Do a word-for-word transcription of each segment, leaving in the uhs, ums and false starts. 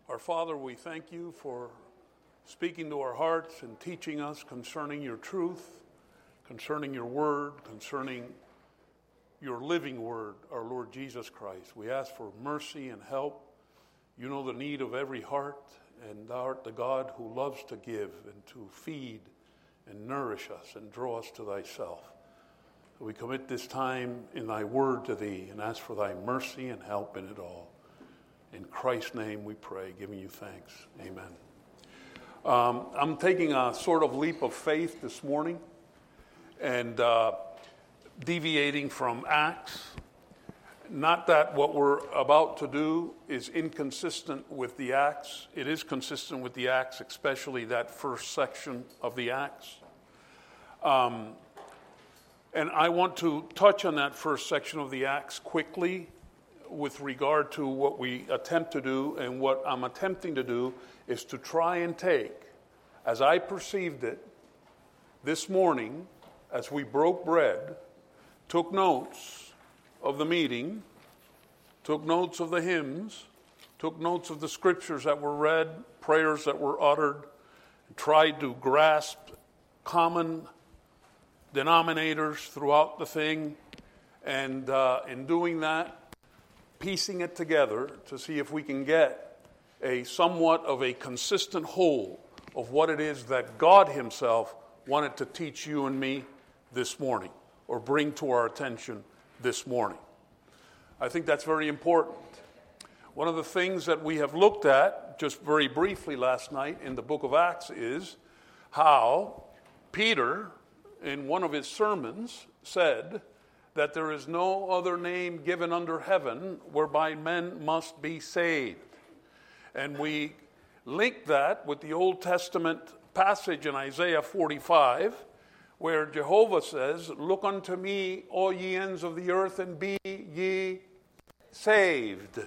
Our Father, we thank you for speaking to our hearts and teaching us concerning your truth, concerning your word, concerning your living word, our Lord Jesus Christ. We ask for mercy and help. You know the need of every heart, and thou art the God who loves to give and to feed and nourish us and draw us to thyself. So we commit this time in thy word to thee and ask for thy mercy and help in it all. In Christ's name we pray, giving you thanks. Amen. Um, I'm taking a sort of leap of faith this morning and uh, deviating from Acts. Not that what we're about to do is inconsistent with the Acts. It is consistent with the Acts, especially that first section of the Acts. Um, and I want to touch on that first section of the Acts quickly with regard to what we attempt to do, and what I'm attempting to do is to try and take, as I perceived it this morning, as we broke bread, took notes of the meeting, took notes of the hymns, took notes of the scriptures that were read, prayers that were uttered, and tried to grasp common denominators throughout the thing, and uh, in doing that, piecing it together to see if we can get a somewhat of a consistent whole of what it is that God himself wanted to teach you and me this morning, or bring to our attention this morning. I think that's very important. One of the things that we have looked at just very briefly last night in the book of Acts is how Peter, in one of his sermons, said that there is no other name given under heaven whereby men must be saved. And we link that with the Old Testament passage in Isaiah forty-five, where Jehovah says, "Look unto me, all ye ends of the earth, and be ye saved.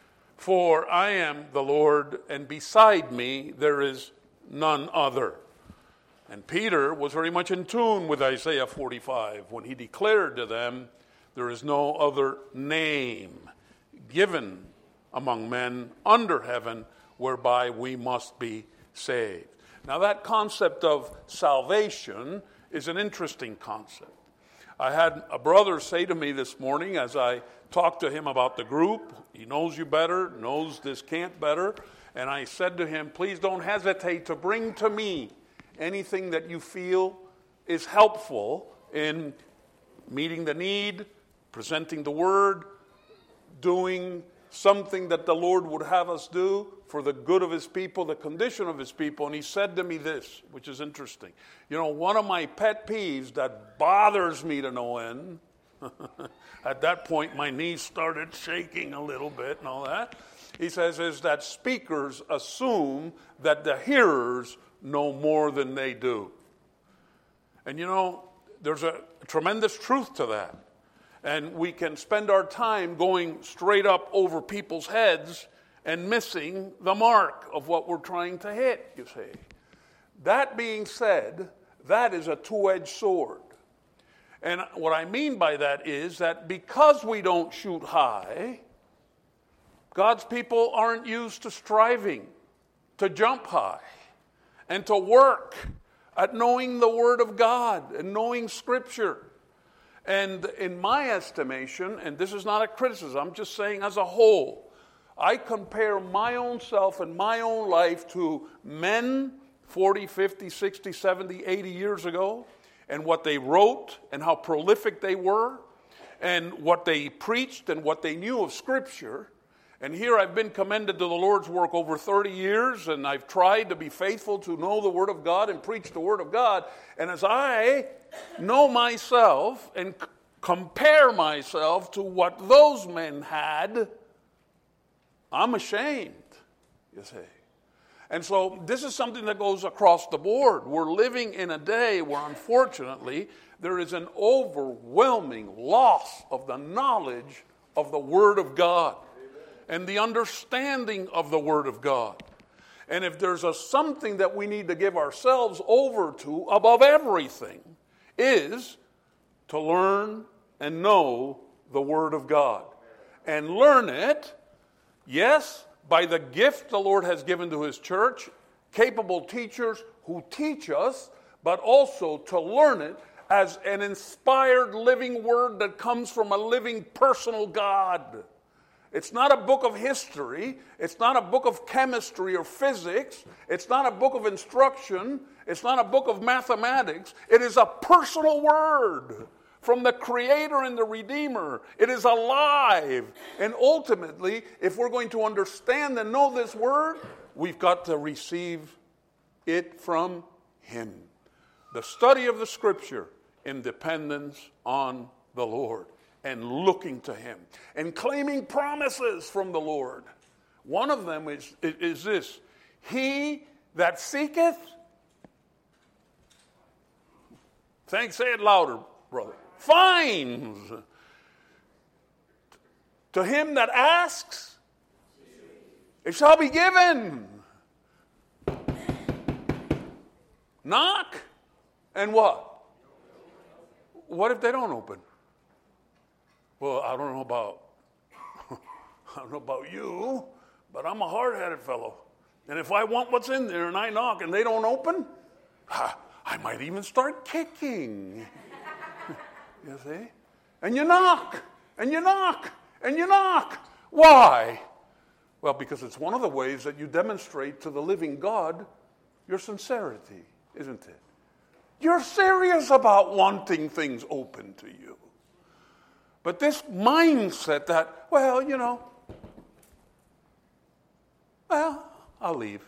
For I am the Lord, and beside me there is none other." And Peter was very much in tune with Isaiah forty-five when he declared to them, there is no other name given among men under heaven whereby we must be saved. Now that concept of salvation is an interesting concept. I had a brother say to me this morning as I talked to him about the group, he knows you better, knows this camp better, and I said to him, please don't hesitate to bring to me anything that you feel is helpful in meeting the need, presenting the word, doing something that the Lord would have us do for the good of his people, the condition of his people. And he said to me this, which is interesting. You know, one of my pet peeves that bothers me to no end, at that point my knees started shaking a little bit and all that, he says, is that speakers assume that the hearers know more than they do. And you know, there's a tremendous truth to that. And we can spend our time going straight up over people's heads and missing the mark of what we're trying to hit, you see. That being said, that is a two-edged sword. And what I mean by that is that because we don't shoot high, God's people aren't used to striving to jump high and to work at knowing the Word of God and knowing Scripture. And in my estimation, and this is not a criticism, I'm just saying as a whole, I compare my own self and my own life to men forty, fifty, sixty, seventy, eighty years ago, and what they wrote and how prolific they were, and what they preached and what they knew of Scripture. And here I've been commended to the Lord's work over thirty years, and I've tried to be faithful to know the Word of God and preach the Word of God. And as I know myself and c- compare myself to what those men had, I'm ashamed, you see. And so this is something that goes across the board. We're living in a day where, unfortunately, there is an overwhelming loss of the knowledge of the Word of God and the understanding of the Word of God. And if there's a something that we need to give ourselves over to above everything, is to learn and know the Word of God. And learn it, yes, by the gift the Lord has given to his church, capable teachers who teach us, but also to learn it as an inspired living word that comes from a living personal God. It's not a book of history. It's not a book of chemistry or physics. It's not a book of instruction. It's not a book of mathematics. It is a personal word from the Creator and the Redeemer. It is alive. And ultimately, if we're going to understand and know this word, we've got to receive it from him. The study of the Scripture in dependence on the Lord, and looking to him, and claiming promises from the Lord. One of them is, is this: he that seeketh, thanks, say it louder, brother, finds. To him that asks, it shall be given. Knock, and what? What if they don't open? Well, I don't know about, I don't know about you, but I'm a hard-headed fellow. And if I want what's in there and I knock and they don't open, I might even start kicking. You see? And you knock, and you knock, and you knock. Why? Well, because it's one of the ways that you demonstrate to the living God your sincerity, isn't it? You're serious about wanting things open to you. But this mindset that, well, you know, well, I'll leave.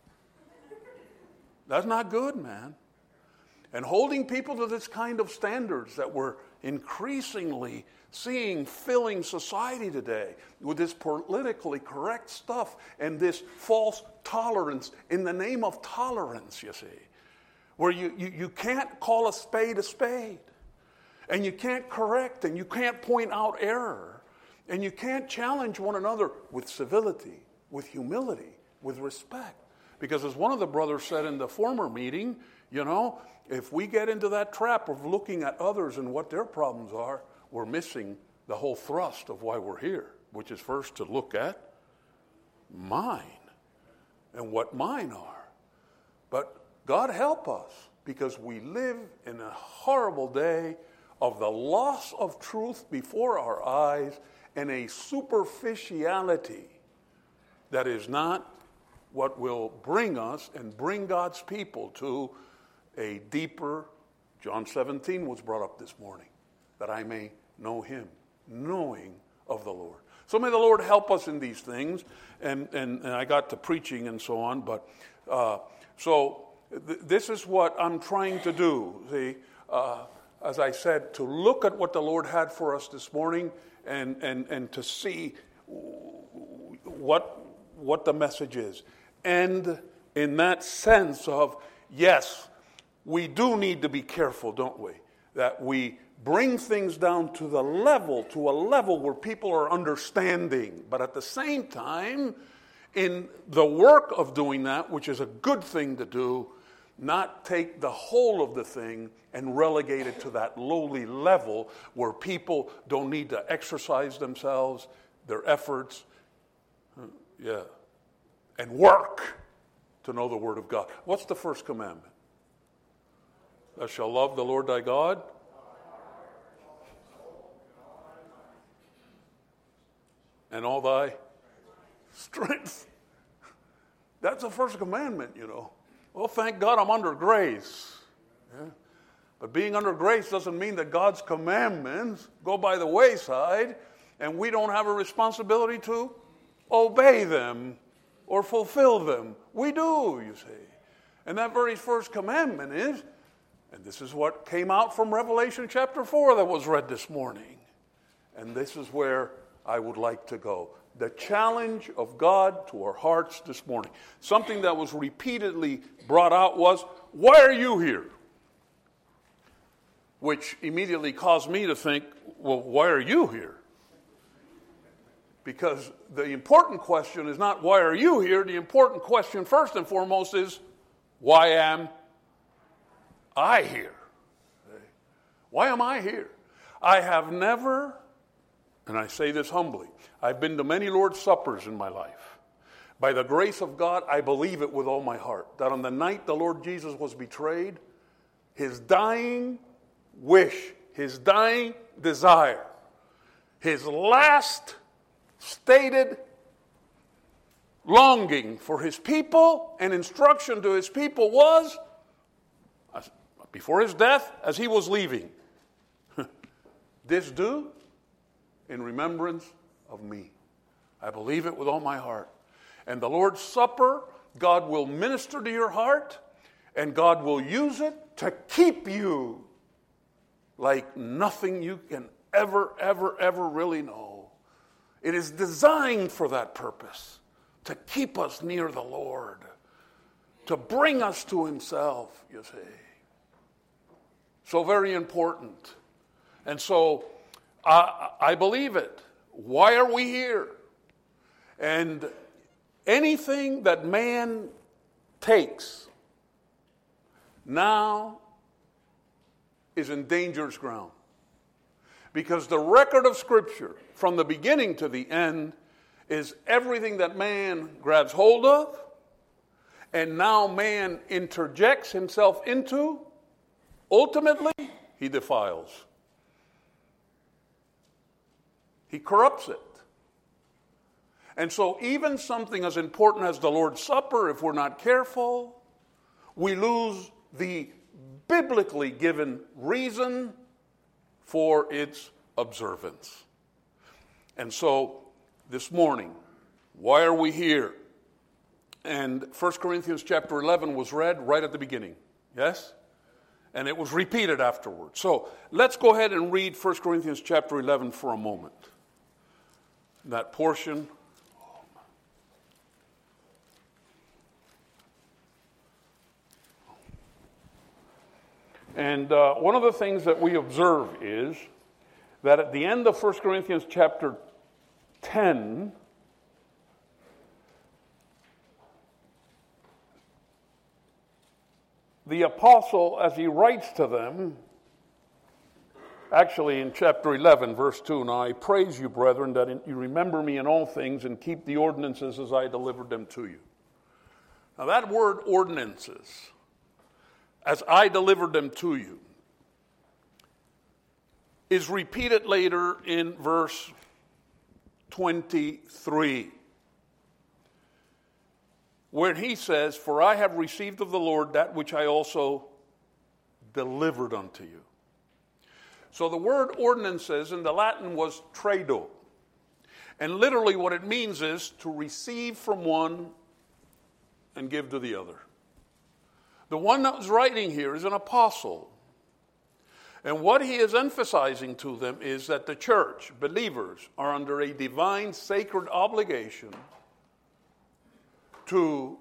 That's not good, man. And holding people to this kind of standards that we're increasingly seeing filling society today with this politically correct stuff and this false tolerance in the name of tolerance, you see, where you, you, you can't call a spade a spade. And you can't correct, and you can't point out error, and you can't challenge one another with civility, with humility, with respect. Because as one of the brothers said in the former meeting, you know, if we get into that trap of looking at others and what their problems are, we're missing the whole thrust of why we're here, which is first to look at mine and what mine are. But God help us, because we live in a horrible day of the loss of truth before our eyes and a superficiality that is not what will bring us and bring God's people to a deeper, John seventeen was brought up this morning, that I may know him, knowing of the Lord. So may the Lord help us in these things, and, and, and I got to preaching and so on, but uh, so th- this is what I'm trying to do, see, uh, as I said, to look at what the Lord had for us this morning and, and, and to see what, what the message is. And in that sense of, yes, we do need to be careful, don't we? That we bring things down to the level, to a level where people are understanding. But at the same time, in the work of doing that, which is a good thing to do, not take the whole of the thing and relegate it to that lowly level where people don't need to exercise themselves, their efforts, uh, yeah, and work to know the Word of God. What's the first commandment? Thou shalt love the Lord thy God and all thy strength. That's the first commandment, you know. Well, thank God I'm under grace. Yeah. But being under grace doesn't mean that God's commandments go by the wayside and we don't have a responsibility to obey them or fulfill them. We do, you see. And that very first commandment is, and this is what came out from Revelation chapter four that was read this morning. And this is where I would like to go. The challenge of God to our hearts this morning. Something that was repeatedly brought out was, why are you here? Which immediately caused me to think, well, why are you here? Because the important question is not, why are you here? The important question, first and foremost, is, why am I here? Why am I here? I have never, and I say this humbly, I've been to many Lord's Suppers in my life. By the grace of God, I believe it with all my heart, that on the night the Lord Jesus was betrayed, his dying wish, his dying desire, his last stated longing for his people and instruction to his people was, before his death, as he was leaving, this do in remembrance of me. I believe it with all my heart. And the Lord's Supper, God will minister to your heart, and God will use it to keep you like nothing you can ever, ever, ever really know. It is designed for that purpose, to keep us near the Lord, to bring us to himself, you see. So very important. And so I, I believe it. Why are we here? And anything that man takes now is in dangerous ground. Because the record of Scripture, from the beginning to the end, is everything that man grabs hold of, and now man interjects himself into, ultimately, he defiles. He corrupts it. And so even something as important as the Lord's Supper, if we're not careful, we lose the biblically given reason for its observance. And so this morning, why are we here? And First Corinthians chapter eleven was read right at the beginning. Yes? And it was repeated afterwards. So let's go ahead and read First Corinthians chapter eleven for a moment. That portion. And uh, one of the things that we observe is that at the end of First Corinthians chapter ten, the apostle, as he writes to them, actually in chapter eleven, verse two, now I praise you, brethren, that you remember me in all things and keep the ordinances as I delivered them to you. Now that word ordinances, as I delivered them to you, is repeated later in verse twenty-three, where he says, for I have received of the Lord that which I also delivered unto you. So the word ordinances in the Latin was credo. And literally what it means is to receive from one and give to the other. The one that was writing here is an apostle. And what he is emphasizing to them is that the church, believers, are under a divine sacred obligation to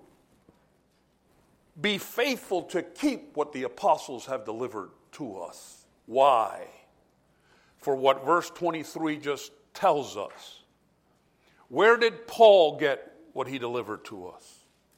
be faithful to keep what the apostles have delivered to us. Why? For what verse twenty-three just tells us. Where did Paul get what he delivered to us?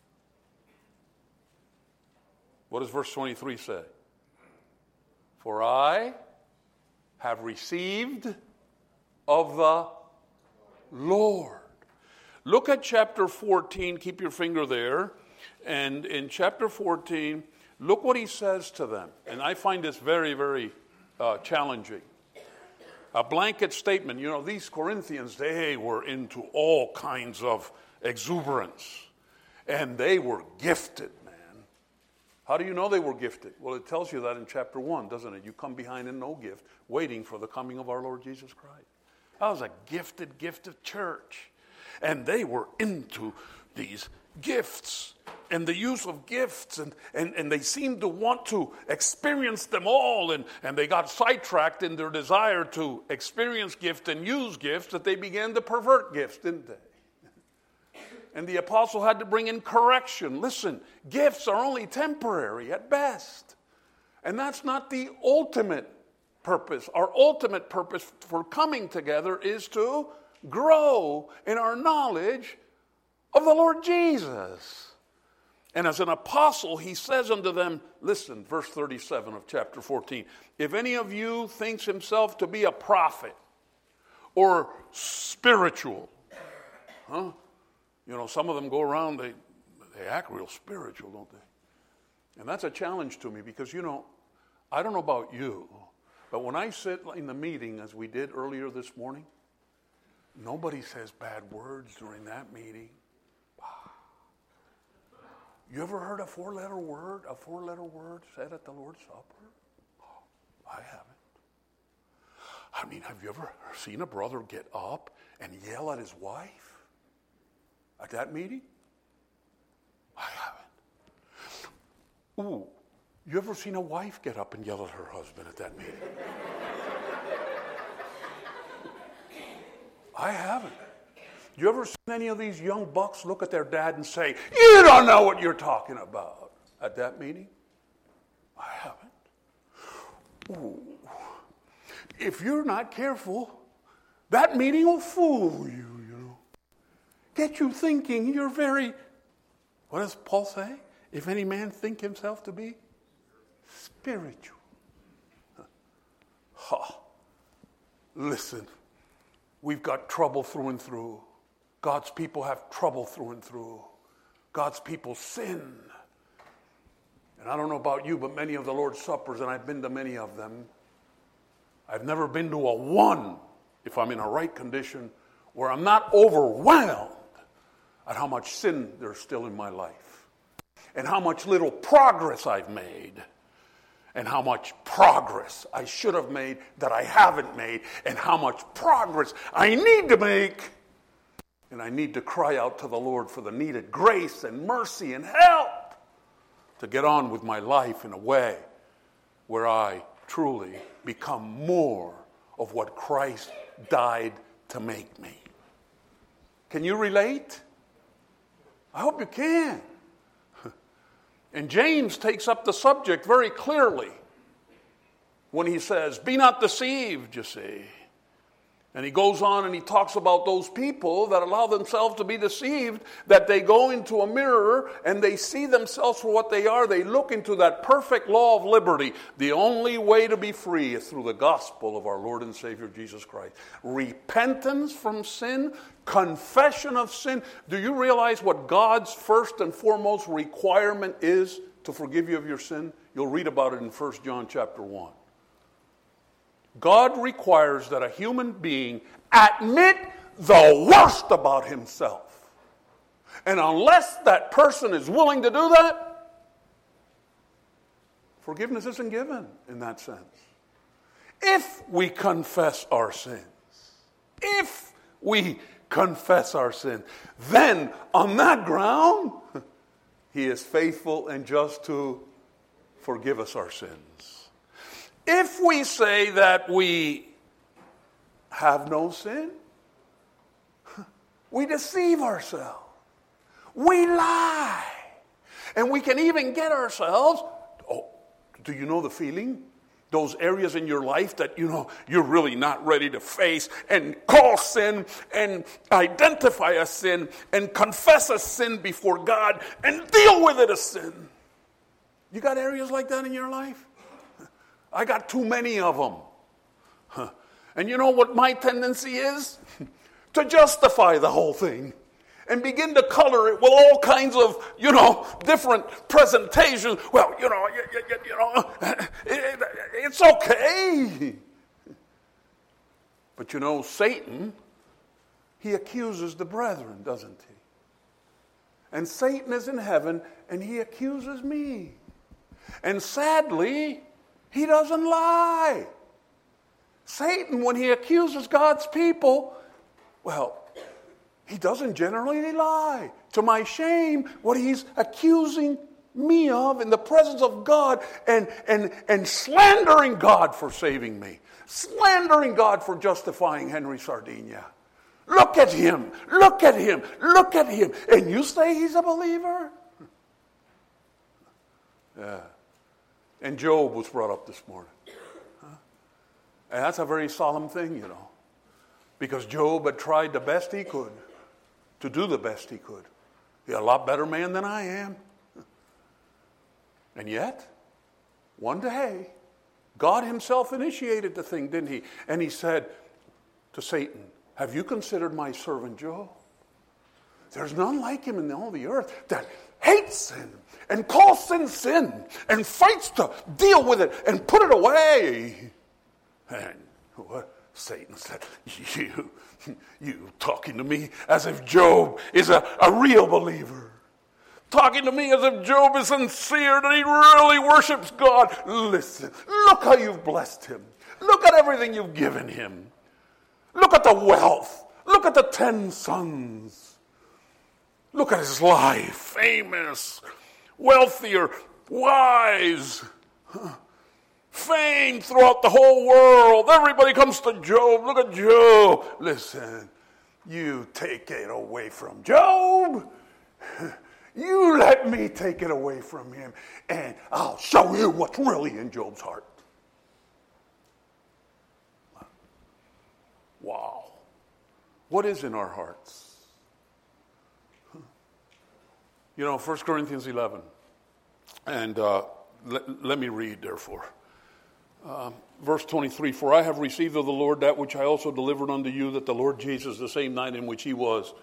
What does verse twenty-three say? For I have received of the Lord. Look at chapter fourteen. Keep your finger there. And in chapter fourteen, look what he says to them. And I find this very, very uh, challenging. A blanket statement. You know, these Corinthians, they were into all kinds of exuberance. And they were gifted. How do you know they were gifted? Well, it tells you that in chapter one, doesn't it? You come behind in no gift, waiting for the coming of our Lord Jesus Christ. That was a gifted, gifted church. And they were into these gifts and the use of gifts. And, and, and they seemed to want to experience them all. And, and they got sidetracked in their desire to experience gifts and use gifts that they began to pervert gifts, didn't they? And the apostle had to bring in correction. Listen, gifts are only temporary at best. And that's not the ultimate purpose. Our ultimate purpose for coming together is to grow in our knowledge of the Lord Jesus. And as an apostle, he says unto them, listen, verse thirty-seven of chapter fourteen, if any of you thinks himself to be a prophet or spiritual, huh? You know, some of them go around, they, they act real spiritual, don't they? And that's a challenge to me because, you know, I don't know about you, but when I sit in the meeting, as we did earlier this morning, nobody says bad words during that meeting. You ever heard a four-letter word, a four-letter word said at the Lord's Supper? Oh, I haven't. I mean, have you ever seen a brother get up and yell at his wife at that meeting? I haven't. Ooh, you ever seen a wife get up and yell at her husband at that meeting? I haven't. You ever seen any of these young bucks look at their dad and say, "You don't know what you're talking about," at that meeting? I haven't. Ooh. If you're not careful, that meeting will fool you, you know. Get you thinking you're very, what does Paul say? If any man think himself to be spiritual. Ha. Listen, we've got trouble through and through. God's people have trouble through and through. God's people sin. And I don't know about you, but many of the Lord's Suppers, and I've been to many of them, I've never been to a one, if I'm in a right condition, where I'm not overwhelmed at how much sin there's still in my life, and how much little progress I've made, and how much progress I should have made that I haven't made, and how much progress I need to make. And I need to cry out to the Lord for the needed grace and mercy and help to get on with my life in a way where I truly become more of what Christ died to make me. Can you relate? I hope you can. And James takes up the subject very clearly when he says, "Be not deceived," you see. And he goes on and he talks about those people that allow themselves to be deceived, that they go into a mirror and they see themselves for what they are. They look into that perfect law of liberty. The only way to be free is through the gospel of our Lord and Savior Jesus Christ. Repentance from sin, confession of sin. Do you realize what God's first and foremost requirement is to forgive you of your sin? You'll read about it in First John chapter one. God requires that a human being admit the worst about himself. And unless that person is willing to do that, forgiveness isn't given in that sense. If we confess our sins, if we confess our sin, then on that ground, he is faithful and just to forgive us our sins. If we say that we have no sin, we deceive ourselves. We lie. And we can even get ourselves, oh, do you know the feeling? Those areas in your life that, you know, you're really not ready to face and call sin and identify a sin and confess a sin before God and deal with it as sin. You got areas like that in your life? I got too many of them. Huh. And you know what my tendency is? To justify the whole thing and begin to color it with all kinds of, you know, different presentations. Well, you know, you, you, you know, it, it's okay. But you know, Satan, he accuses the brethren, doesn't he? And Satan is in heaven and he accuses me. And sadly, he doesn't lie. Satan, when he accuses God's people, well, he doesn't generally lie. To my shame, what he's accusing me of in the presence of God and, and, and slandering God for saving me. Slandering God for justifying Henry Sardinia. Look at him. Look at him. Look at him. And you say he's a believer? Yeah. And Job was brought up this morning. Huh? And that's a very solemn thing, you know. Because Job had tried the best he could to do the best he could. He's a lot better man than I am. And yet, one day, God himself initiated the thing, didn't he? And he said to Satan, "Have you considered my servant Job? there's none like him in all the earth that hates sin and calls sin sin and fights to deal with it and put it away. And what Satan said, you, you talking to me as if Job is a, a real believer. Talking to me as if Job is sincere, that he really worships God. Listen, look how you've blessed him. Look at everything you've given him. Look at the wealth. Look at the ten sons. Look at his life. Famous, wealthier, wise, famed throughout the whole world. Everybody comes to Job. Look at Job. Listen, you take it away from Job. You let me take it away from him, and I'll show you what's really in Job's heart. Wow. What is in our hearts? You know, First Corinthians eleven, and uh, let, let me read, therefore. Um, verse twenty-three, for I have received of the Lord that which I also delivered unto you, that the Lord Jesus, the same night in which he was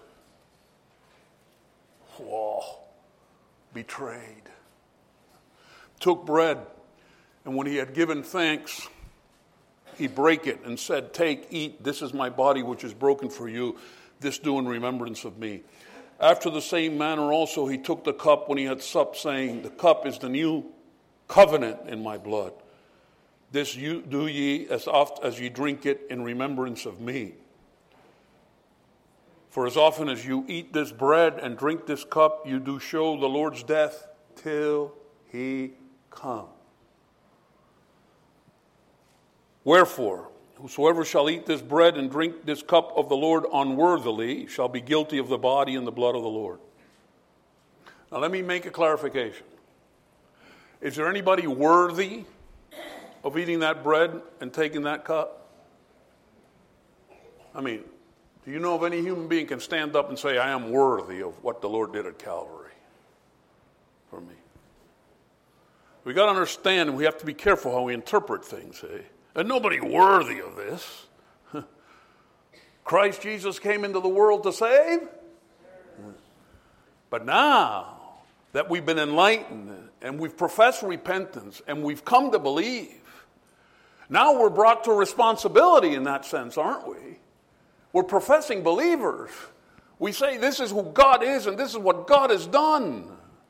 whoa, betrayed, took bread, and when he had given thanks, he brake it and said, take, eat, this is my body which is broken for you. This do in remembrance of me. After the same manner also he took the cup when he had supped, saying, the cup is the new covenant in my blood. This you, do ye as oft as ye drink it in remembrance of me. For as often as you eat this bread and drink this cup, you do show the Lord's death till he come. Wherefore, whosoever shall eat this bread and drink this cup of the Lord unworthily shall be guilty of the body and the blood of the Lord. Now let me make a clarification. Is there anybody worthy of eating that bread and taking that cup? I mean, do you know of any human being can stand up and say, I am worthy of what the Lord did at Calvary for me? We got to understand, and we have to be careful how we interpret things, eh? And nobody worthy of this. Christ Jesus came into the world to save. But now that we've been enlightened and we've professed repentance and we've come to believe, now we're brought to responsibility in that sense, aren't we? We're professing believers. We say this is who God is and this is what God has done.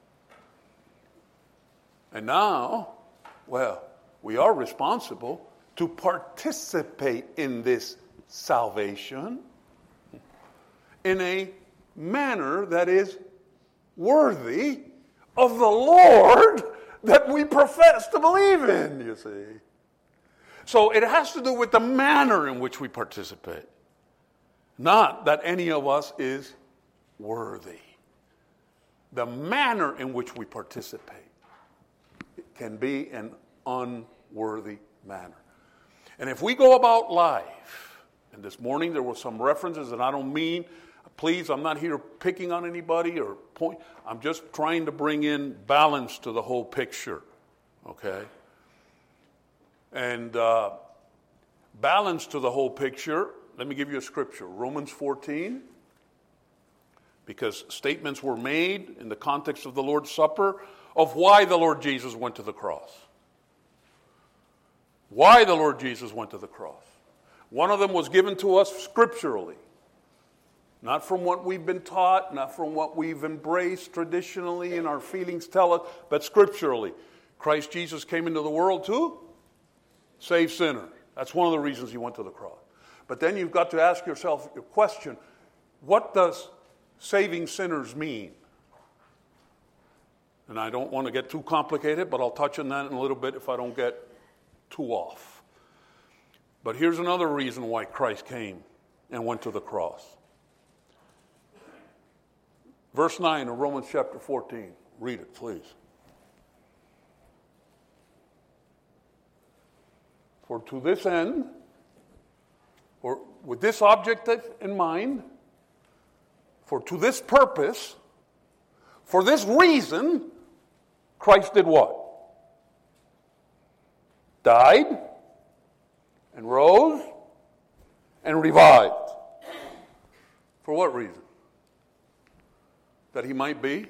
And now, well, we are responsible to participate in this salvation in a manner that is worthy of the Lord that we profess to believe in, you see. So it has to do with the manner in which we participate. Not that any of us is worthy. The manner in which we participate can be an unworthy manner. And if we go about life, and this morning there were some references, and I don't mean, please, I'm not here picking on anybody or point. I'm just trying to bring in balance to the whole picture, okay? And uh, balance to the whole picture. Let me give you a scripture, Romans fourteen, because statements were made in the context of the Lord's Supper of why the Lord Jesus went to the cross. Why the Lord Jesus went to the cross. One of them was given to us scripturally, not from what we've been taught, not from what we've embraced traditionally and our feelings tell us, but scripturally. Christ Jesus came into the world to save sinners. That's one of the reasons he went to the cross. But then you've got to ask yourself a question, what does saving sinners mean? And I don't want to get too complicated, but I'll touch on that in a little bit if I don't get too off. But here's another reason why Christ came and went to the cross. Verse nine of Romans chapter fourteen. Read it, please. For to this end, or with this objective in mind, for to this purpose, for this reason, Christ did what? Died and rose and revived. For what reason? That he might be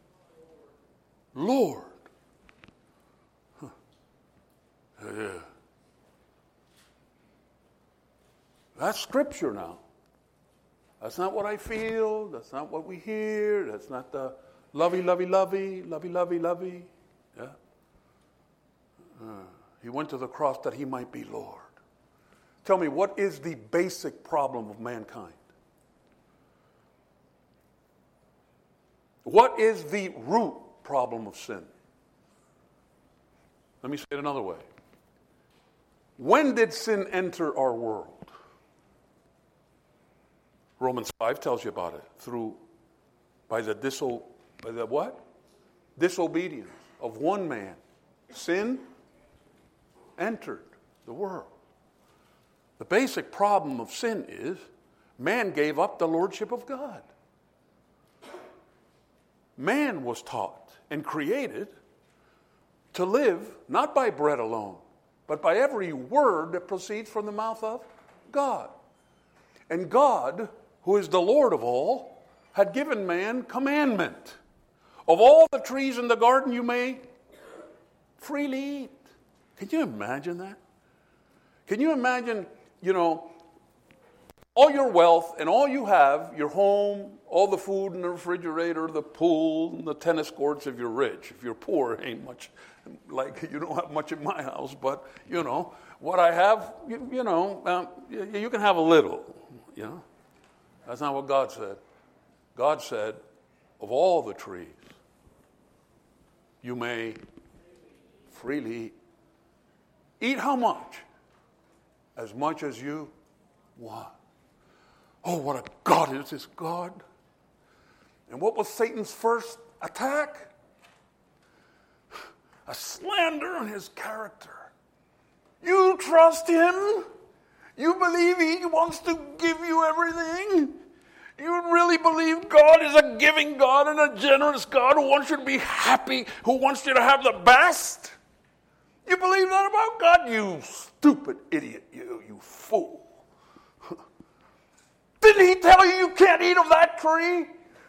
Lord. Huh. Yeah. That's scripture now. That's not what I feel. That's not what we hear. That's not the lovey, lovey, lovey, lovey, lovey, lovey. Yeah. Uh, he went to the cross that he might be Lord. Tell me, what is the basic problem of mankind? What is the root problem of sin? Let me say it another way. When did sin enter our world? Romans five tells you about it. Through, by the diso, by the what? Disobedience of one man. Sin entered the world. The basic problem of sin is man gave up the lordship of God. Man was taught and created to live not by bread alone, but by every word that proceeds from the mouth of God. And God, who is the Lord of all, had given man commandment. Of all the trees in the garden you may freely eat. Can you imagine that? Can you imagine, you know, all your wealth and all you have, your home, all the food in the refrigerator, the pool, and the tennis courts if you're rich. If you're poor, it ain't much. Like, you don't have much in my house, but, you know, what I have, you, you know, um, you, you can have a little, you know. That's not what God said. God said, of all the trees, you may freely eat. Eat how much? As much as you want. Oh, what a God is this God. And what was Satan's first attack? A slander on his character. You trust him? You believe he wants to give you everything? You really believe God is a giving God and a generous God who wants you to be happy, who wants you to have the best? You believe that about God? You stupid idiot, you, you fool. Didn't he tell you you can't eat of that tree?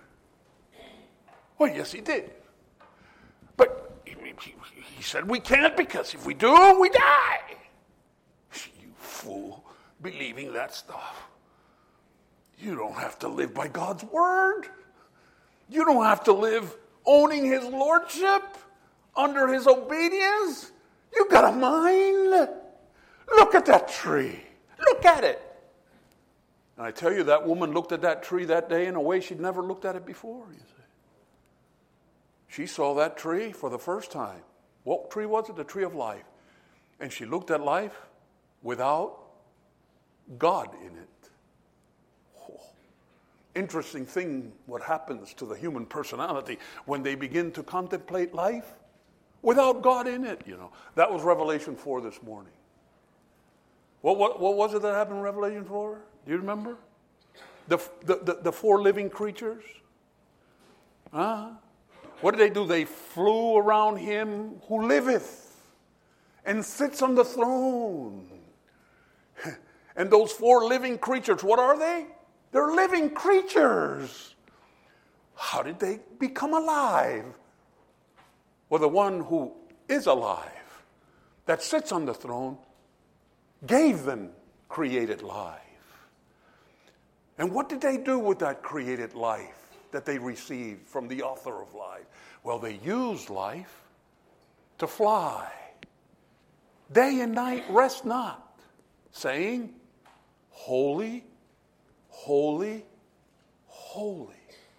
Well, yes, he did. But he, he, he said we can't because if we do, we die. You fool, believing that stuff. You don't have to live by God's word. You don't have to live owning his lordship, under his obedience. You got a mind. Look at that tree. Look at it. And I tell you, that woman looked at that tree that day in a way she'd never looked at it before, you see. She saw that tree for the first time. What tree was it? The tree of life. And she looked at life without God in it. Oh. Interesting thing what happens to the human personality when they begin to contemplate life without God in it, you know. That was Revelation four this morning. What, what, what was it that happened in Revelation four? Do you remember? The, the, the, the four living creatures? Huh? What did they do? They flew around him who liveth and sits on the throne. And those four living creatures, what are they? They're living creatures. How did they become alive? Well, the one who is alive, that sits on the throne, gave them created life. And what did they do with that created life that they received from the author of life? Well, they used life to fly. Day and night rest not, saying, holy, holy, holy.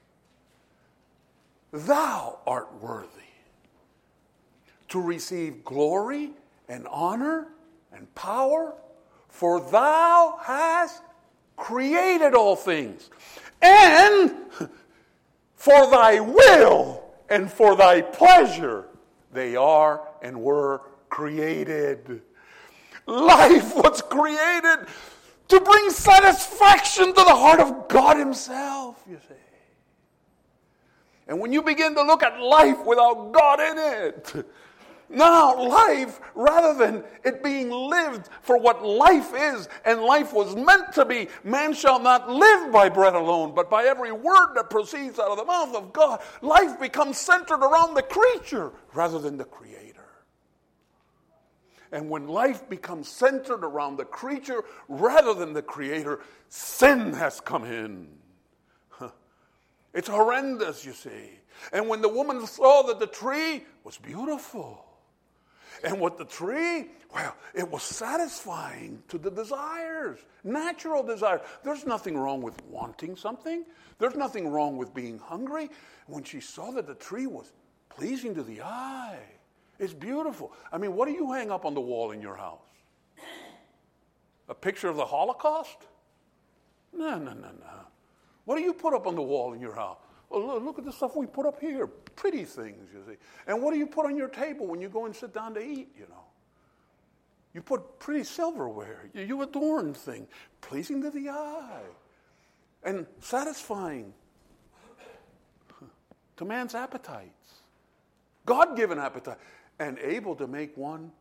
Thou art worthy to receive glory and honor and power, for thou hast created all things, and for thy will and for thy pleasure they are and were created. Life was created to bring satisfaction to the heart of God himself, you see. And when you begin to look at life without God in it, Now life, rather than it being lived for what life is, and life was meant to be, man shall not live by bread alone, but by every word that proceeds out of the mouth of God. Life becomes centered around the creature rather than the Creator. And when life becomes centered around the creature rather than the Creator, sin has come in. It's horrendous, you see. And when the woman saw that the tree was beautiful, and what the tree, well, it was satisfying to the desires, natural desires. There's nothing wrong with wanting something. There's nothing wrong with being hungry. When she saw that the tree was pleasing to the eye, it's beautiful. I mean, what do you hang up on the wall in your house? A picture of the Holocaust? No, no, no, no. What do you put up on the wall in your house? Well, look at the stuff we put up here. Pretty things, you see. And what do you put on your table when you go and sit down to eat, you know? You put pretty silverware. You, you adorn things. Pleasing to the eye. And satisfying to man's appetites. God-given appetite. And able to make one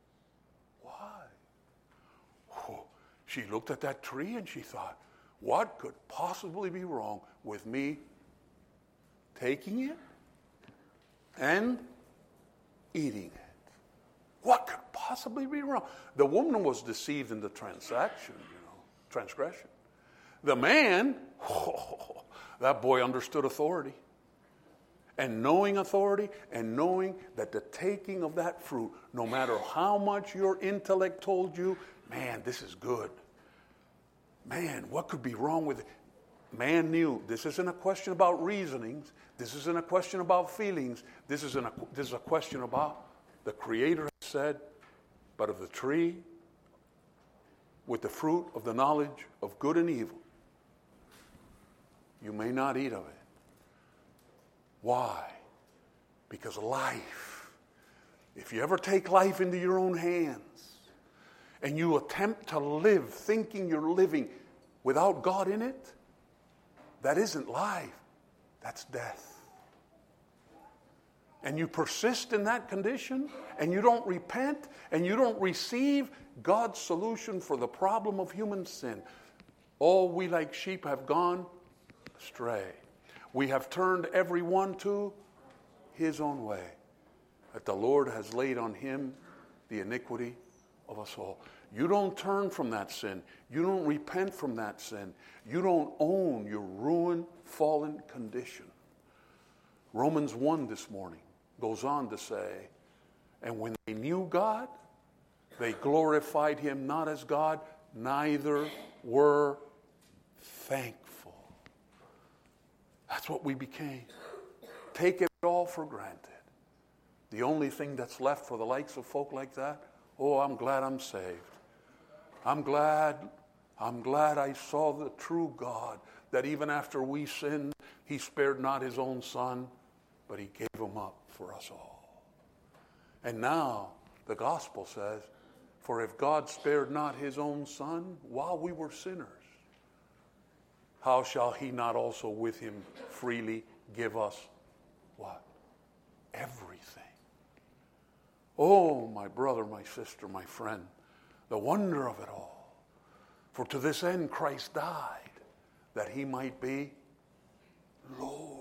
wise. Oh, she looked at that tree and she thought, what could possibly be wrong with me taking it and eating it? What could possibly be wrong? The woman was deceived in the transaction, you know, transgression. The man, oh, that boy understood authority. And knowing authority and knowing that the taking of that fruit, no matter how much your intellect told you, man, this is good. Man, what could be wrong with it? Man knew this isn't a question about reasonings. This isn't a question about feelings. This isn't a, this is a question about the Creator has said, but of the tree with the fruit of the knowledge of good and evil, you may not eat of it. Why? Because life, if you ever take life into your own hands and you attempt to live thinking you're living without God in it, that isn't life, that's death. And you persist in that condition, and you don't repent, and you don't receive God's solution for the problem of human sin. All we like sheep have gone astray. We have turned every one to his own way, that the Lord has laid on him the iniquity of us all. You don't turn from that sin. You don't repent from that sin. You don't own your ruined, fallen condition. Romans one this morning goes on to say, and when they knew God, they glorified him not as God, neither were thankful. That's what we became. Take it all for granted. The only thing that's left for the likes of folk like that, oh, I'm glad I'm saved. I'm glad, I'm glad I saw the true God, that even after we sinned, he spared not his own son, but he gave him up for us all. And now the gospel says, for if God spared not his own son while we were sinners, how shall he not also with him freely give us what? Everything. Oh, my brother, my sister, my friend, the wonder of it all. For to this end Christ died, that he might be Lord.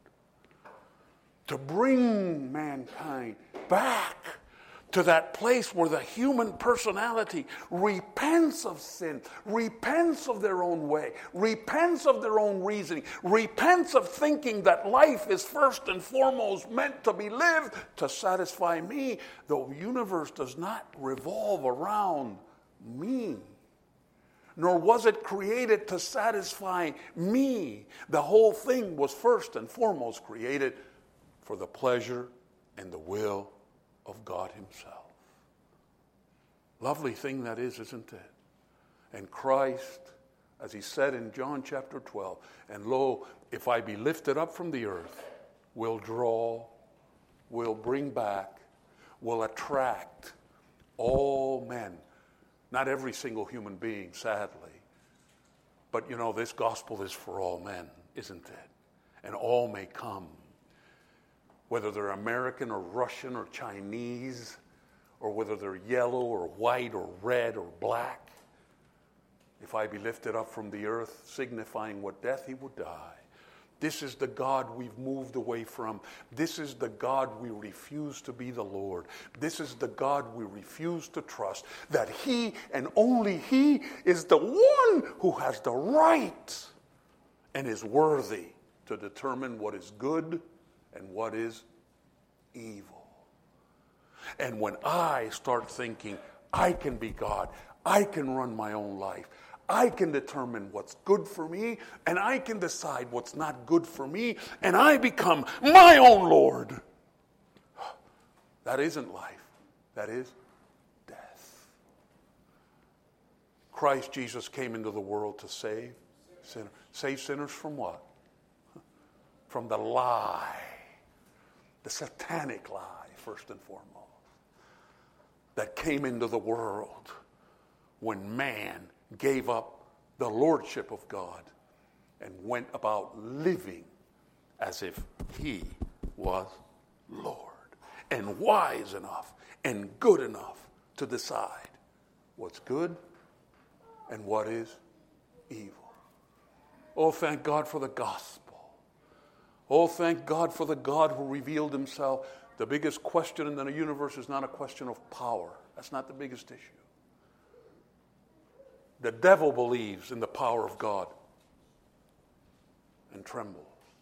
To bring mankind back to that place where the human personality repents of sin, repents of their own way, repents of their own reasoning, repents of thinking that life is first and foremost meant to be lived to satisfy me. The universe does not revolve around me, nor was it created to satisfy me. The whole thing was first and foremost created for the pleasure and the will of God himself. Lovely thing that is, isn't it? And Christ, as he said in John chapter twelve, and lo, if I be lifted up from the earth, will draw, will bring back, will attract all men. Not every single human being, sadly. But you know, this gospel is for all men, isn't it? And all may come. whether they're American or Russian or Chinese, or whether they're yellow or white or red or black. If I be lifted up from the earth, signifying what death he would die. This is the God we've moved away from. This is the God we refuse to be the Lord. This is the God we refuse to trust. That he and only he is the one who has the right and is worthy to determine what is good and what is evil. And when I start thinking, I can be God, I can run my own life, I can determine what's good for me, and I can decide what's not good for me, and I become my own Lord. That isn't life. That is death. Christ Jesus came into the world to save sinners. Save sinners from what? From the lie, the satanic lie, first and foremost, that came into the world when man gave up the lordship of God and went about living as if he was Lord, and wise enough and good enough to decide what's good and what is evil. Oh, thank God for the gospel. Oh, thank God for the God who revealed himself. The biggest question in the universe is not a question of power. That's not the biggest issue. The devil believes in the power of God and trembles.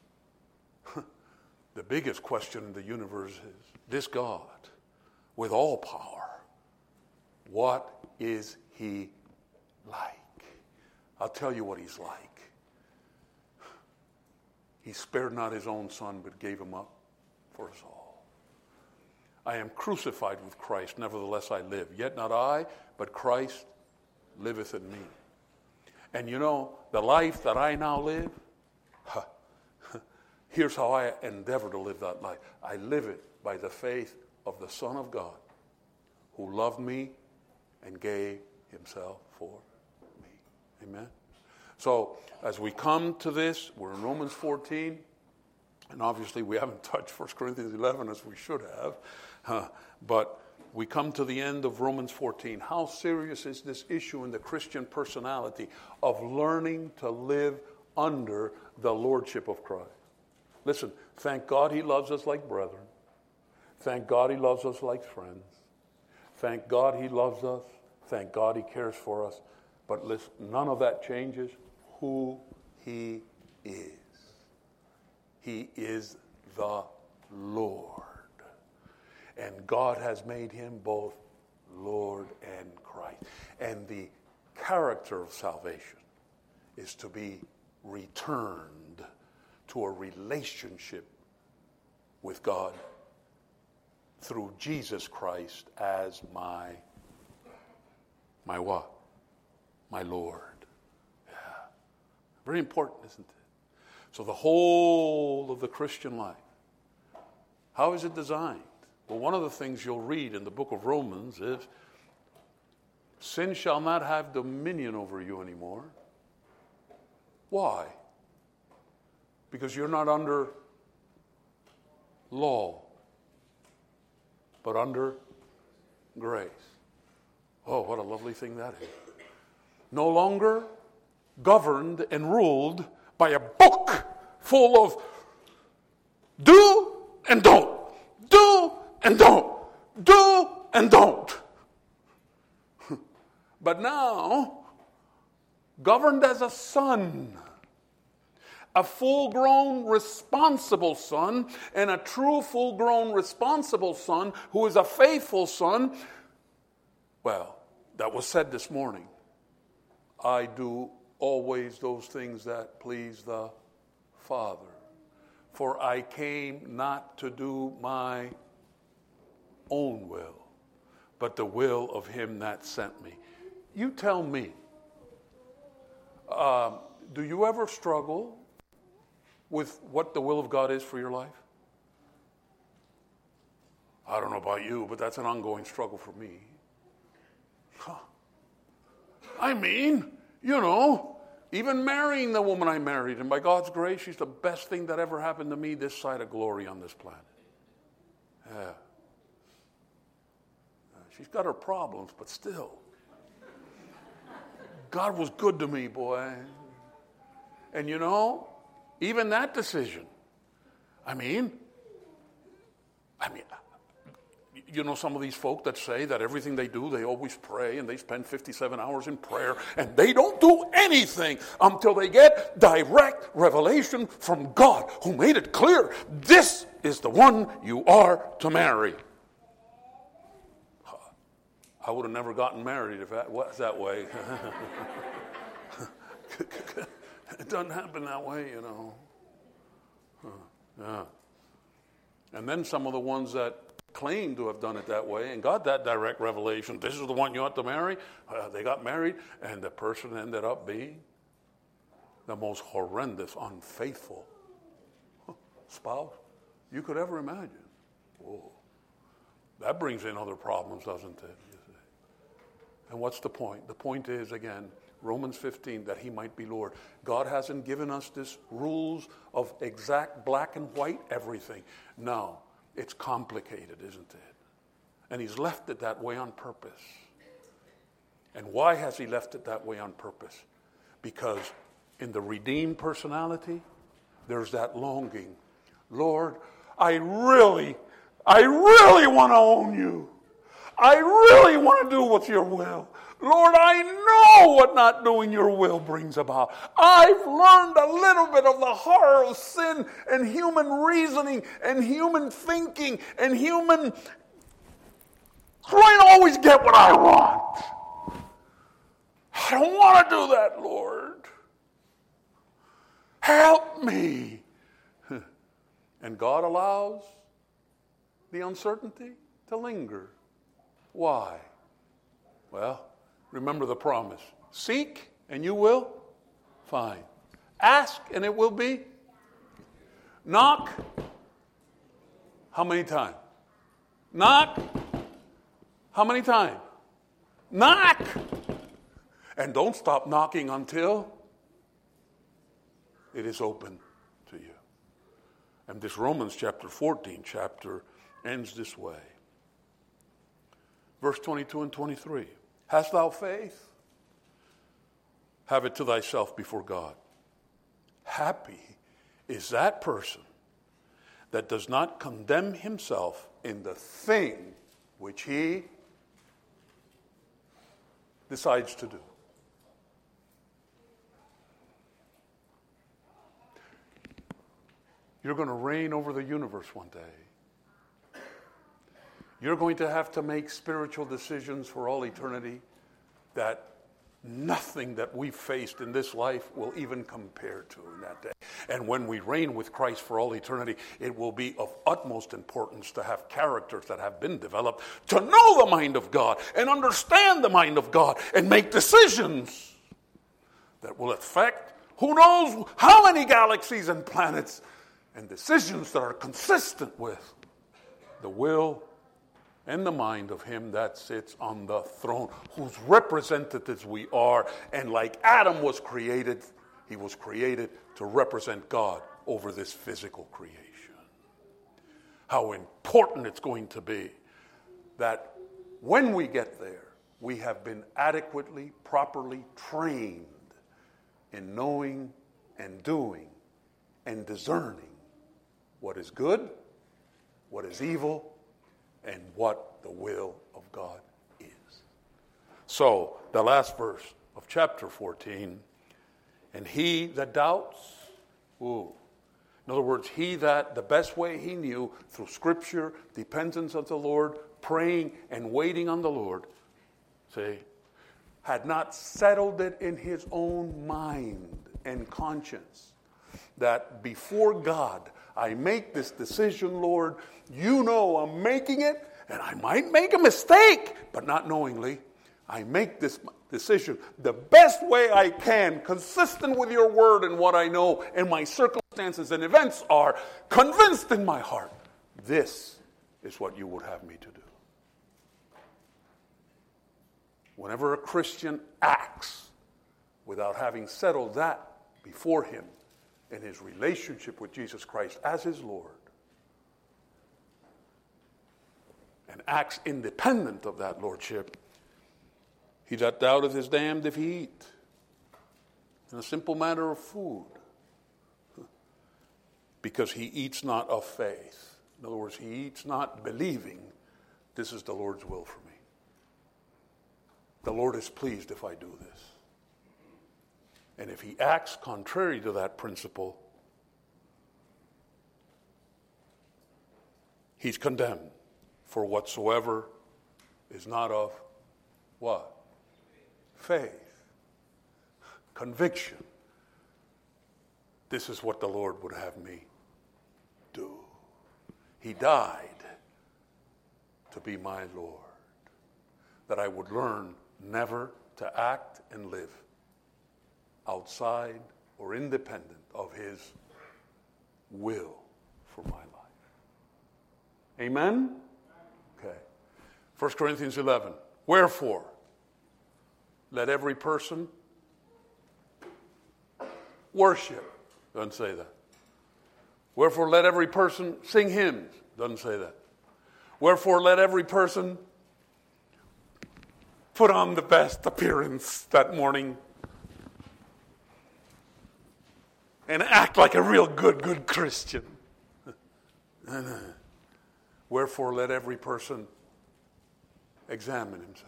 The biggest question in the universe is this God with all power, what is he like? I'll tell you what he's like. He spared not his own son, but gave him up for us all. I am crucified with Christ, nevertheless I live. Yet not I, but Christ liveth in me. And you know, the life that I now live, huh, here's how I endeavor to live that life. I live it by the faith of the Son of God, who loved me and gave himself for me. Amen? So, as we come to this, we're in Romans fourteen, and obviously we haven't touched First Corinthians eleven as we should have, uh, but we come to the end of Romans fourteen. How serious is this issue in the Christian personality of learning to live under the lordship of Christ? Listen, thank God he loves us like brethren. Thank God he loves us like friends. Thank God he loves us. Thank God he cares for us. But listen, none of that changes who he is. He is the Lord. And God has made him both Lord and Christ. And the character of salvation is to be returned to a relationship with God through Jesus Christ as my, my what? My Lord. Yeah. Very important, isn't it? So the whole of the Christian life, how is it designed? Well, one of the things you'll read in the book of Romans is, sin shall not have dominion over you anymore. Why? Because you're not under law, but under grace. Oh, what a lovely thing that is. No longer governed and ruled by a book full of do and don't, do and don't, do and don't. But now, governed as a son, a full-grown, responsible son, and a true full-grown, responsible son who is a faithful son. Well, that was said this morning. I do always those things that please the Father. For I came not to do my own will, but the will of him that sent me. You tell me, uh, do you ever struggle with what the will of God is for your life? I don't know about you, but that's an ongoing struggle for me. Huh. I mean, you know, even marrying the woman I married, and by God's grace, she's the best thing that ever happened to me this side of glory on this planet. Yeah. She's got her problems, but still. God was good to me, boy. And you know, even that decision, I mean, I mean, you know some of these folk that say that everything they do, they always pray, and they spend fifty-seven hours in prayer, and they don't do anything until they get direct revelation from God, who made it clear, this is the one you are to marry. I would have never gotten married if that was that way. It doesn't happen that way, you know. Huh. Yeah. And then some of the ones that claim to have done it that way and got that direct revelation, this is the one you ought to marry, uh, they got married, and the person ended up being the most horrendous, unfaithful spouse you could ever imagine. Whoa. That brings in other problems, doesn't it? And what's the point? The point is, again, Romans fifteen, that he might be Lord. God hasn't given us this rules of exact black and white everything. No, it's complicated, isn't it? And he's left it that way on purpose. And why has he left it that way on purpose? Because in the redeemed personality, there's that longing. Lord, I really, I really want to own you. I really want to do what's your will. Lord, I know what not doing your will brings about. I've learned a little bit of the horror of sin and human reasoning and human thinking and human trying to always get what I want. I don't want to do that, Lord. Help me. And God allows the uncertainty to linger. Why? Well, remember the promise. Seek and you will find. Ask and it will be. Knock. How many times? Knock. How many times? Knock. And don't stop knocking until it is open to you. And this Romans chapter fourteen chapter ends this way. Verse twenty-two and twenty-three. Hast thou faith? Have it to thyself before God. Happy is that person that does not condemn himself in the thing which he decides to do. You're going to reign over the universe one day. You're going to have to make spiritual decisions for all eternity that nothing that we've faced in this life will even compare to in that day. And when we reign with Christ for all eternity, it will be of utmost importance to have characters that have been developed to know the mind of God and understand the mind of God and make decisions that will affect who knows how many galaxies and planets, and decisions that are consistent with the will and the mind of him that sits on the throne, whose representatives we are. And like Adam was created, he was created to represent God over this physical creation. How important it's going to be that when we get there, we have been adequately, properly trained in knowing and doing and discerning what is good, what is evil, and what the will of God is. So, the last verse of chapter fourteen, and he that doubts, ooh, in other words, he that the best way he knew through Scripture, dependence on the Lord, praying and waiting on the Lord, see, had not settled it in his own mind and conscience that before God, I make this decision, Lord. You know I'm making it, and I might make a mistake, but not knowingly. I make this decision the best way I can, consistent with your word and what I know, and my circumstances and events are convinced in my heart. This is what you would have me to do. Whenever a Christian acts without having settled that before him in his relationship with Jesus Christ as his Lord, acts independent of that lordship, he that doubteth is damned if he eat. In a simple matter of food. Because he eats not of faith. In other words, he eats not believing this is the Lord's will for me. The Lord is pleased if I do this. And if he acts contrary to that principle, he's condemned. For whatsoever is not of what? Faith. Conviction. This is what the Lord would have me do. He died to be my Lord. That I would learn never to act and live outside or independent of his will for my life. Amen? Okay. First Corinthians eleven. Wherefore, let every person worship. Doesn't say that. Wherefore, let every person sing hymns. Doesn't say that. Wherefore, let every person put on the best appearance that morning and act like a real good, good Christian. Wherefore, let every person examine himself.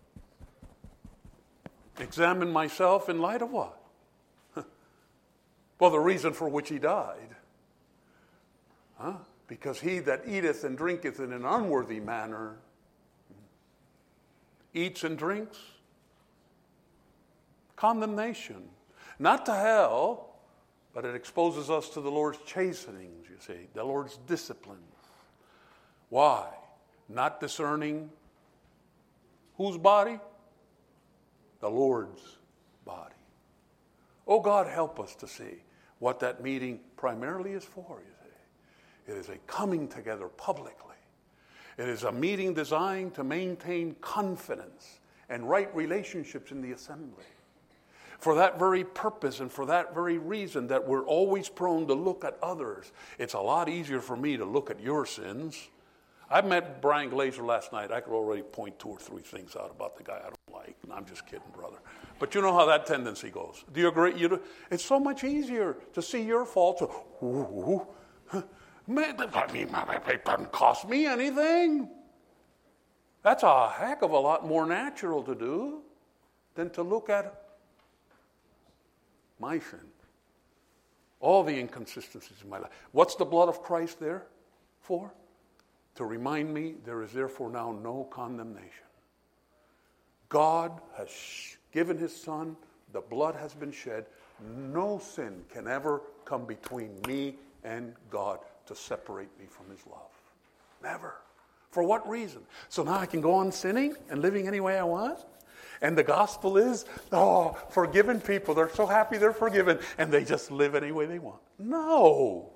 Examine myself in light of what? Well, the reason for which he died. Huh? Because he that eateth and drinketh in an unworthy manner eats and drinks condemnation. Not to hell, but it exposes us to the Lord's chastenings, you see, the Lord's disciplines. Why? Not discerning whose body? The Lord's body. Oh, God, help us to see what that meeting primarily is for, you see. It is a coming together publicly. It is a meeting designed to maintain confidence and right relationships in the assembly. For that very purpose and for that very reason that we're always prone to look at others. It's a lot easier for me to look at your sins. I met Brian Glazer last night. I could already point two or three things out about the guy I don't like. And I'm just kidding, brother. But you know how that tendency goes. Do you agree? You do? It's so much easier to see your faults. Ooh, man, I mean, it doesn't cost me anything. That's a heck of a lot more natural to do than to look at my sin. All the inconsistencies in my life. What's the blood of Christ there for? To remind me there is therefore now no condemnation. God has given his Son. The blood has been shed. No sin can ever come between me and God to separate me from his love. Never. For what reason? So now I can go on sinning and living any way I want? And the gospel is, oh, forgiven people, they're so happy they're forgiven, and they just live any way they want. No.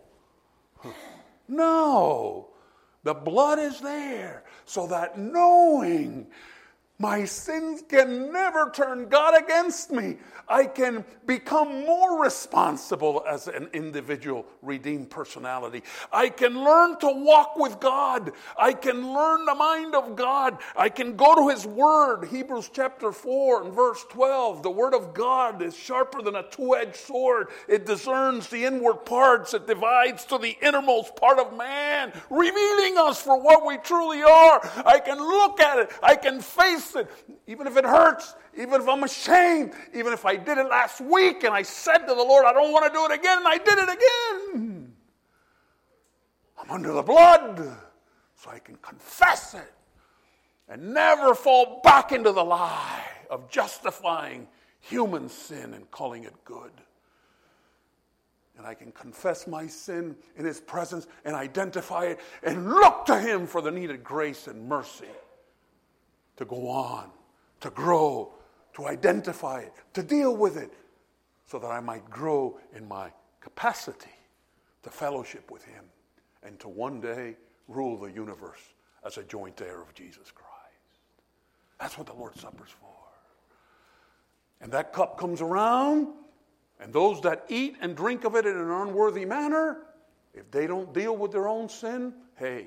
No. The blood is there so that knowing my sins can never turn God against me. I can become more responsible as an individual redeemed personality. I can learn to walk with God. I can learn the mind of God. I can go to his word. Hebrews chapter four and verse twelve. The word of God is sharper than a two-edged sword. It discerns the inward parts. It divides to the innermost part of man, revealing us for what we truly are. I can look at it. I can face it. Even if it hurts, even if I'm ashamed, even if I did it last week and I said to the Lord, I don't want to do it again, and I did it again. I'm under the blood, so I can confess it and never fall back into the lie of justifying human sin and calling it good. And I can confess my sin in his presence and identify it and look to him for the needed grace and mercy to go on, to grow, to identify it, to deal with it, so that I might grow in my capacity to fellowship with him and to one day rule the universe as a joint heir of Jesus Christ. That's what the Lord's Supper's for. And that cup comes around, and those that eat and drink of it in an unworthy manner, if they don't deal with their own sin, hey,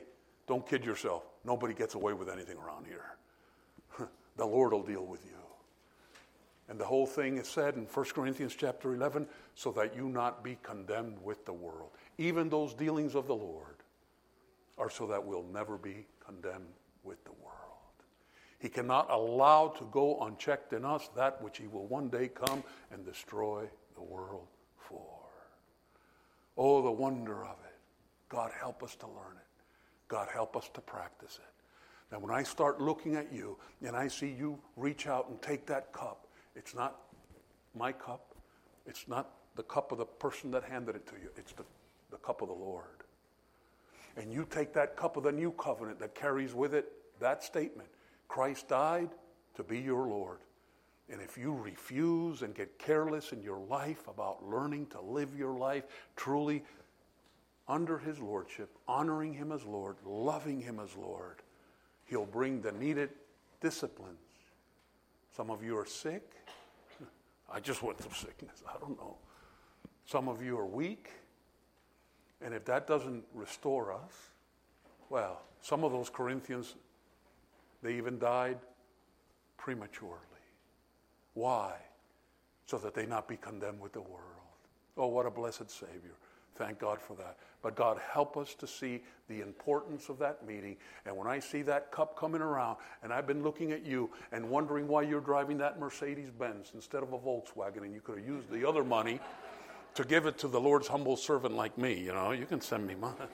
Don't kid yourself. Nobody gets away with anything around here. The Lord will deal with you. And the whole thing is said in First Corinthians chapter eleven, so that you not be condemned with the world. Even those dealings of the Lord are so that we'll never be condemned with the world. He cannot allow to go unchecked in us that which he will one day come and destroy the world for. Oh, the wonder of it. God, help us to learn it. God, help us to practice it. Now, when I start looking at you and I see you reach out and take that cup, it's not my cup. It's not the cup of the person that handed it to you. It's the, the cup of the Lord. And you take that cup of the new covenant that carries with it that statement. Christ died to be your Lord. And if you refuse and get careless in your life about learning to live your life truly under his lordship, honoring him as Lord, loving him as Lord, he'll bring the needed disciplines. Some of you are sick. I just went through sickness. I don't know. Some of you are weak. And if that doesn't restore us, well, some of those Corinthians, they even died prematurely. Why? So that they not be condemned with the world. Oh, what a blessed Savior. Thank God for that. But God, help us to see the importance of that meeting. And when I see that cup coming around, and I've been looking at you and wondering why you're driving that Mercedes-Benz instead of a Volkswagen, and you could have used the other money to give it to the Lord's humble servant like me. You know, you can send me money.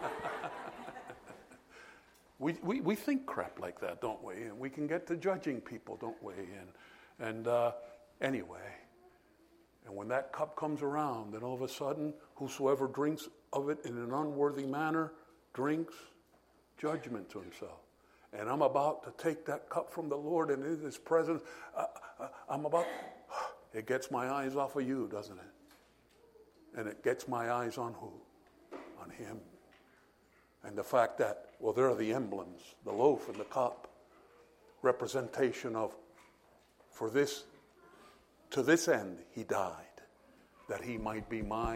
we, we we think crap like that, don't we? And we can get to judging people, don't we? And, and uh, anyway... And when that cup comes around, then all of a sudden, whosoever drinks of it in an unworthy manner drinks judgment to himself. And I'm about to take that cup from the Lord, and in his presence, uh, uh, I'm about, it gets my eyes off of you, doesn't it? And it gets my eyes on who? On him. And the fact that, well, there are the emblems, the loaf and the cup, representation of, for this To this end, he died, that he might be my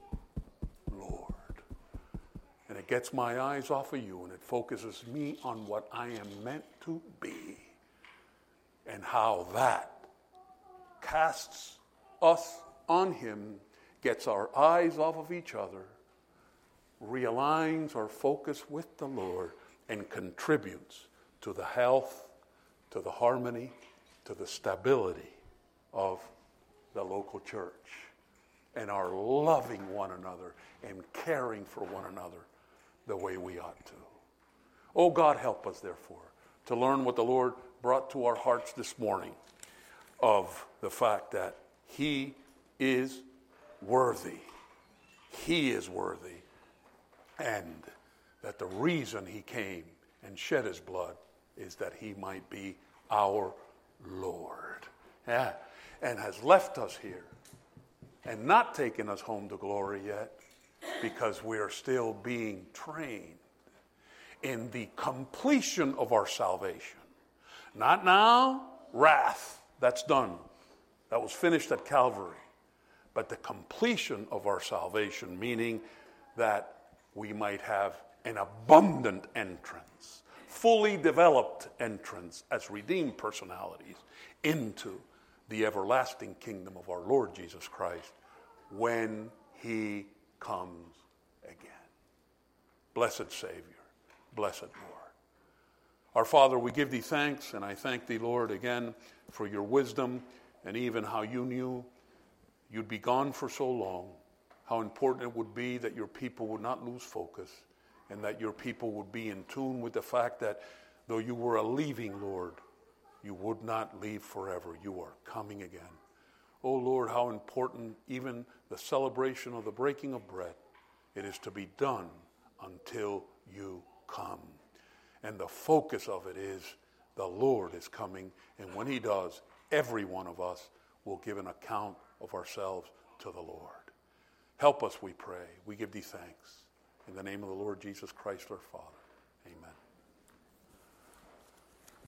Lord. And it gets my eyes off of you, and it focuses me on what I am meant to be, and how that casts us on him, gets our eyes off of each other, realigns our focus with the Lord, and contributes to the health, to the harmony, to the stability of the local church, and our loving one another and caring for one another the way we ought to. Oh, God, help us, therefore, to learn what the Lord brought to our hearts this morning of the fact that he is worthy. He is worthy. And that the reason he came and shed his blood is that he might be our Lord. Yeah. And has left us here and not taken us home to glory yet, because we are still being trained in the completion of our salvation. Not now, wrath, that's done. That was finished at Calvary. But the completion of our salvation, meaning that we might have an abundant entrance, fully developed entrance as redeemed personalities into the everlasting kingdom of our Lord Jesus Christ when he comes again. Blessed Savior, blessed Lord. Our Father, we give thee thanks, and I thank thee, Lord, again for your wisdom, and even how you knew you'd be gone for so long, how important it would be that your people would not lose focus, and that your people would be in tune with the fact that though you were a leaving, Lord, you would not leave forever. You are coming again. Oh, Lord, how important even the celebration of the breaking of bread, it is to be done until you come. And the focus of it is the Lord is coming, and when he does, every one of us will give an account of ourselves to the Lord. Help us, we pray. We give thee thanks. In the name of the Lord Jesus Christ, our Father.